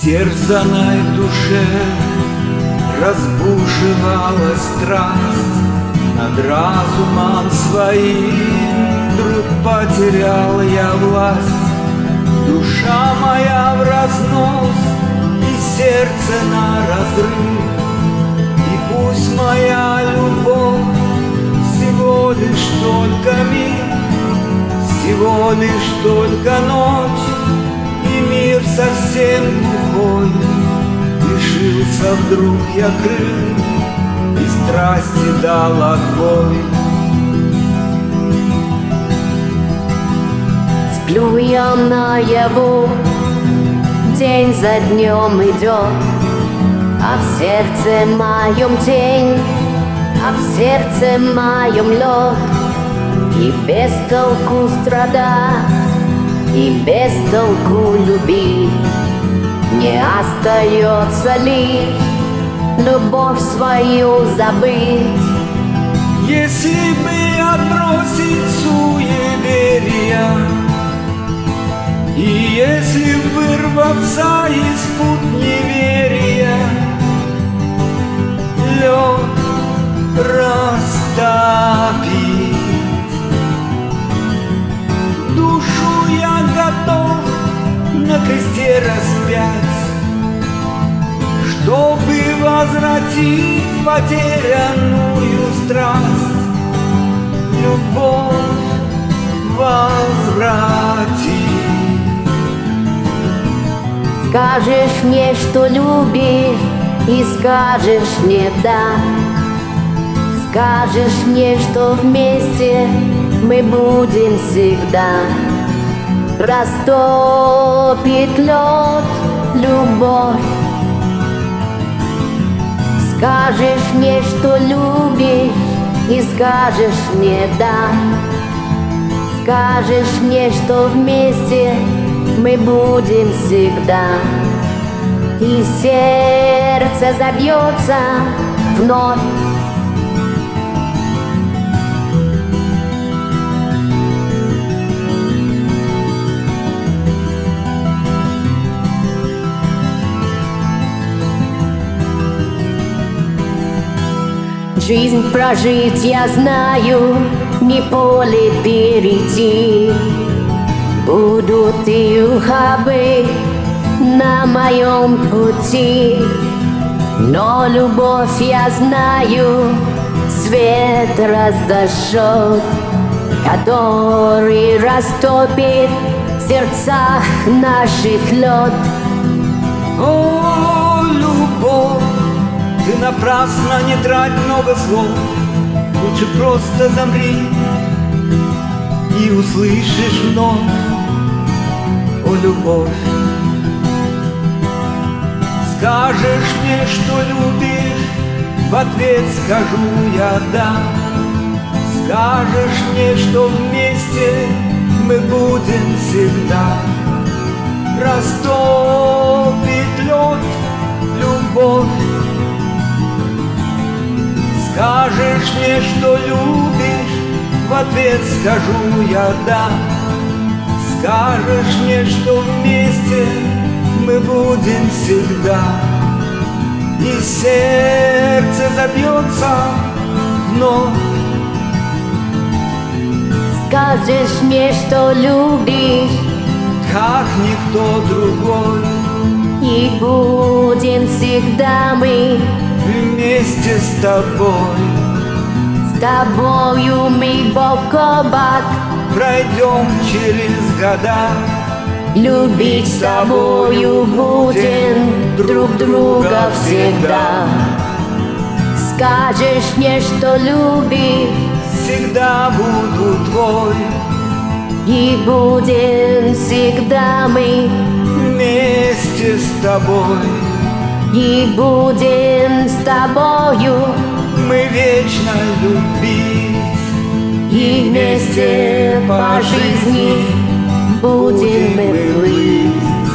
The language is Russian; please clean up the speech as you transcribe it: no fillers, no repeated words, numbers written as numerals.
Терзанной душе разбушевала страсть, над разумом своим вдруг потерял я власть. Душа моя в разнос и сердце на разрыв, и пусть моя любовь всего лишь только миг, всего лишь только ночь, и мир совсем глухой. Лишился вдруг я крыл, и страсти дал отбой. Сплю я наяву, день за днем идет, а в сердце моем тень, а в сердце моем лед. И без толку страдать, и без толку любить, не остается лишь любовь свою забыть. Если бы отбросить суеверия, и если вырваться из пут неверия, лед растопить, душу я готов на кресте распять, чтобы возвратить потерянную страсть, любовь возвратить. Скажешь мне, что любишь, и скажешь мне да. Скажешь мне, что вместе мы будем всегда. Растопит лед любовь. Скажешь мне, что любишь, и скажешь мне да. Скажешь мне, что вместе мы будем всегда. И сердце забьется вновь. Жизнь прожить я знаю, не поле перейти. Будут и ухабы на моем пути, но любовь я знаю, свет раздожжет, который растопит в сердцах наших лед. О, любовь, ты напрасно не трать много слов, лучше просто замри и услышишь вновь. О, любовь, скажешь мне, что любишь, в ответ скажу я да. Скажешь мне, что вместе мы будем всегда. Растопит лед любовь. Скажешь мне, что любишь, в ответ скажу я да. Скажешь мне, что вместе мы будем всегда. И сердце забьется вновь. Скажешь мне, что любишь, как никто другой, и будем всегда мы вместе с тобой. с тобою мы бок о бок Пройдем через года, любить с тобою будем друг друга всегда. Скажешь мне, что любишь, всегда буду твой. и будем всегда мы Вместе с тобой и будем с тобою мы вечно любить. и вместе по жизни будем мы плыть.